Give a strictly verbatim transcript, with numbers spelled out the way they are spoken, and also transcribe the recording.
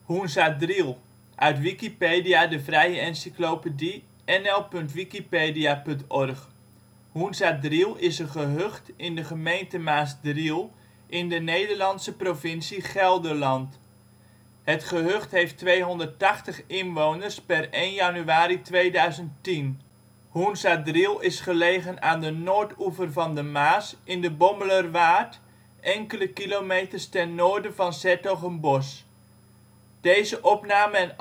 Hoenzadriel, uit Wikipedia, de vrije encyclopedie. N L punt wikipedia punt org. Hoenzadriel is een gehucht in de gemeente Maasdriel in de Nederlandse provincie Gelderland. Het gehucht heeft tweehonderdtachtig inwoners (per één januari tweeduizend tien). Hoenzadriel is gelegen aan de noordoever van de Maas in de Bommelerwaard, enkele kilometers ten noorden van ' s-Hertogenbosch. Plaatsen in de gemeente Maasdriel Dorpen: Bilthoven · De Haar · Majorstuen · Snorrenhoef Utrecht · Plaatsen in de provincie Nederland · Provincies · Gemeenten 51° 58 ' NB, 5° 38 ' OL Hoenzadriel Buurtschap in Nederland Situering Provincie Gelderland Gemeente Maasdriel Coördinaten 52°